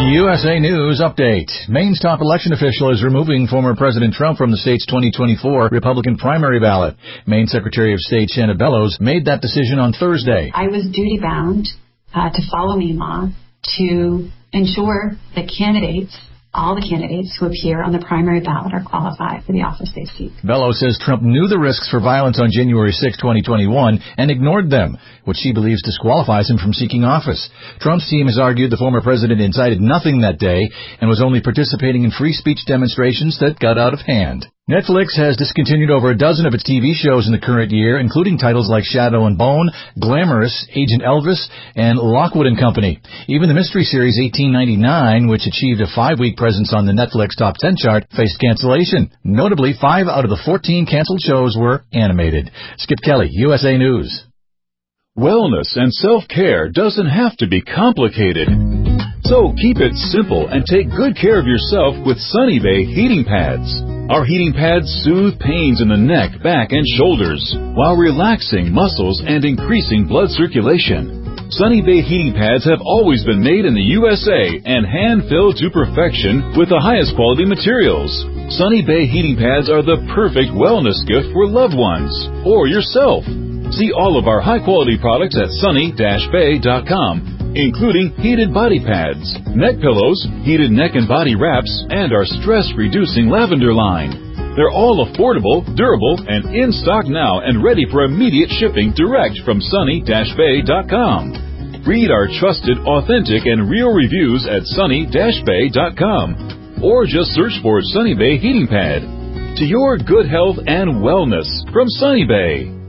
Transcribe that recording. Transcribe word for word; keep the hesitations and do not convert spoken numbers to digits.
U S A News Update. Maine's top election official is removing former President Trump from the state's twenty twenty-four Republican primary ballot. Maine Secretary of State Shanna Bellows made that decision on Thursday. I was duty-bound uh, to follow Maine law to ensure that candidates, all the candidates who appear on the primary ballot are qualified for the office they seek. Bellows says Trump knew the risks for violence on January sixth, twenty twenty-one, and ignored them, which she believes disqualifies him from seeking office. Trump's team has argued the former president incited nothing that day and was only participating in free speech demonstrations that got out of hand. Netflix has discontinued over a dozen of its T V shows in the current year, including titles like Shadow and Bone, Glamorous, Agent Elvis, and Lockwood and Company. Even the mystery series eighteen ninety-nine, which achieved a five-week presence on the Netflix Top ten chart, faced cancellation. Notably, five out of the fourteen canceled shows were animated. Skip Kelly, U S A News. Wellness and self-care doesn't have to be complicated. So keep it simple and take good care of yourself with Sunny Bay heating pads. Our heating pads soothe pains in the neck, back, and shoulders while relaxing muscles and increasing blood circulation. Sunny Bay heating pads have always been made in the U S A and hand-filled to perfection with the highest quality materials. Sunny Bay heating pads are the perfect wellness gift for loved ones or yourself. See all of our high-quality products at sunny dash bay dot com, including heated body pads, neck pillows, heated neck and body wraps, and our stress-reducing lavender line. They're all affordable, durable, and in stock now and ready for immediate shipping direct from sunny dash bay dot com. Read our trusted, authentic, and real reviews at sunny dash bay dot com or just search for Sunny Bay Heating Pad. To your good health and wellness from Sunny Bay.